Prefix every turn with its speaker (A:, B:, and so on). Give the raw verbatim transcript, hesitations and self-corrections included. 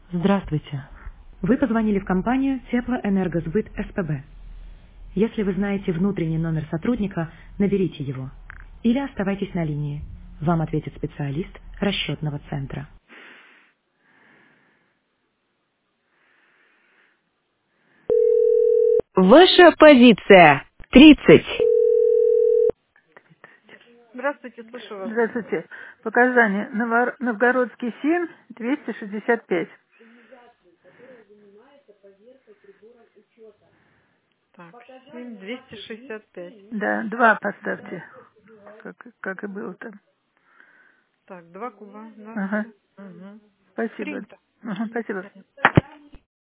A: Здравствуйте. Вы позвонили в компанию Теплоэнергосбыт СПБ. Если вы знаете внутренний номер сотрудника, наберите его. Или оставайтесь на линии. Вам ответит специалист расчетного центра. Ваша позиция. тридцать.
B: Здравствуйте, слышу вас.
C: Здравствуйте. Показания. Новор- Новгородский семь, двести шестьдесят пять.
B: Так, семь двести шестьдесят пять.
C: Да, два поставьте, как, как и было там.
B: Так, два куба, да.
C: Ага,
B: Угу.
C: спасибо.
B: Принято.
C: Ага, спасибо.